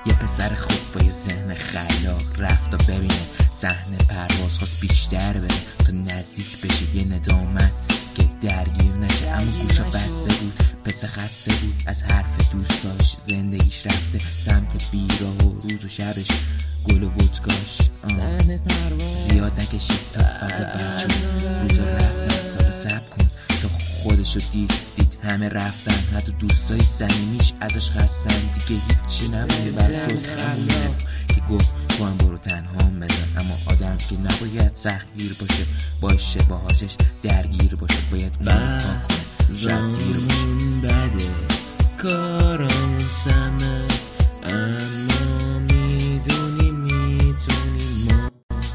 یه پسر خوب با یه ذهن خلاق رفت تا ببینه صحنه پرواز، خواست بیشتر بره تا نزدیک بشه یه ندامت که درگیر نشه، اما گوشا بسته بود. پسر خسته بود از حرف دوستاش، زندگیش رفته سمت بیراه و روز و شبش گل و ودکاش. زیاد نکشید تا فضا برچون، روزا رفتن سال سب کن تا خودشو دید همه رفتن، حتی دوستای صمیمیش ازش خستن. دیگه هیچی نمونده برای جز خمونه که گفت تو هم برو تنهام بزن. اما آدم که نباید سختگیر باشه باهاشش درگیر باشه، باید اون ها کنه شب دیر باشه. بده کارم سمه، اما میدونی ما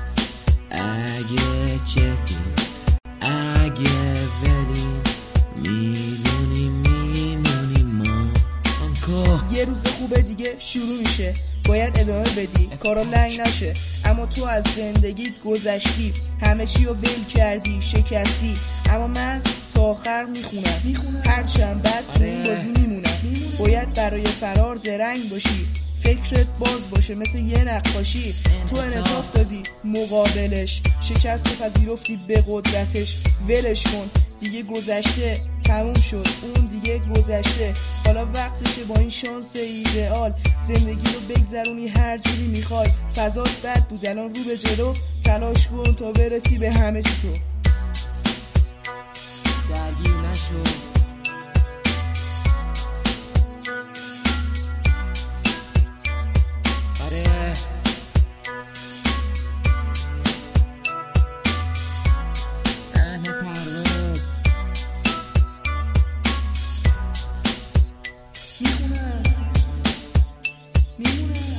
اگه چتیم اگه ولیم میمونی ما. یه روز خوبه دیگه شروع میشه، باید ادامه بدی کارا لنگ نشه. اما تو از زندگیت گذشتی، همه چی رو ول کردی شکستی. اما من تا آخر میخونم هرچند بعد تو این بازی میمونم. باید برای فرار زرنگ باشی، فکرت باز باشه مثل یه نقاشی. تو انعطاف دادی مقابلش، شکست پذیرفتی به قدرتش. ولش کن دیگه گذشته تموم شد، اون دیگه گذشته. حالا وقتشه با این شانس ایدئال زندگی رو بگذرونی هر جوری میخوای. فضات بد بود الان رو به جلو، تلاش کن تا برسی به همه چی. تو درگیر نشو، آره صحنه پرواز میمونم